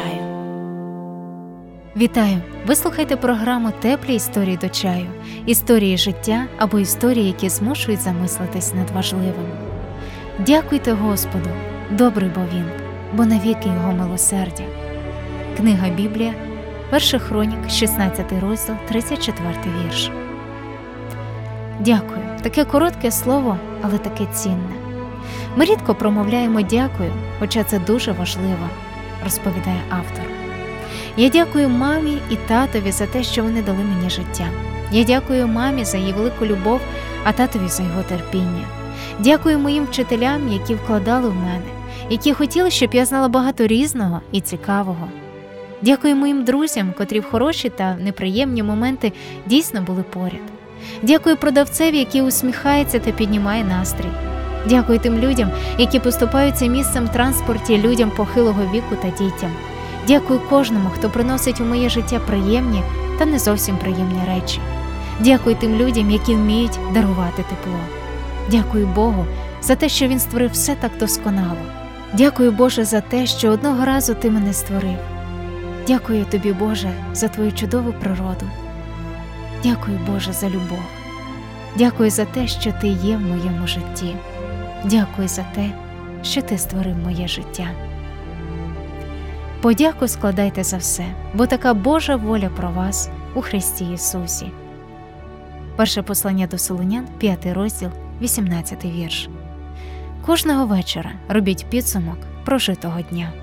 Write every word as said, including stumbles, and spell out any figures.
чаю». Вітаю! Ви слухаєте програму «Теплі історії до чаю». Історії життя або історії, які змушують замислитись над важливим. Дякуйте Господу, добрий бо Він, бо навіки Його милосердя. Книга Біблія, Перших Хронік, шістнадцятий розділ, тридцять четвертий вірш. Дякую. Таке коротке слово, але таке цінне. Ми рідко промовляємо «дякую», хоча це дуже важливо, розповідає автор. Я дякую мамі і татові за те, що вони дали мені життя. Я дякую мамі за її велику любов, а татові за його терпіння. Дякую моїм вчителям, які вкладали в мене, які хотіли, щоб я знала багато різного і цікавого. Дякую моїм друзям, котрі в хороші та неприємні моменти дійсно були поряд. Дякую продавцеві, який усміхається та піднімає настрій. Дякую тим людям, які поступаються місцем в транспорті людям похилого віку та дітям. Дякую кожному, хто приносить у моє життя приємні та не зовсім приємні речі. Дякую тим людям, які вміють дарувати тепло. Дякую Богу за те, що Він створив все так досконало. Дякую, Боже, за те, що одного разу Ти мене створив. Дякую Тобі, Боже, за Твою чудову природу. Дякую, Боже, за любов. Дякую за те, що Ти є в моєму житті. Дякую за те, що Ти створив моє життя. Подяку складайте за все, бо така Божа воля про вас у Христі Ісусі. Перше послання до Солунян, п'ятий розділ, вісімнадцятий вірш. Кожного вечора робіть підсумок прожитого дня.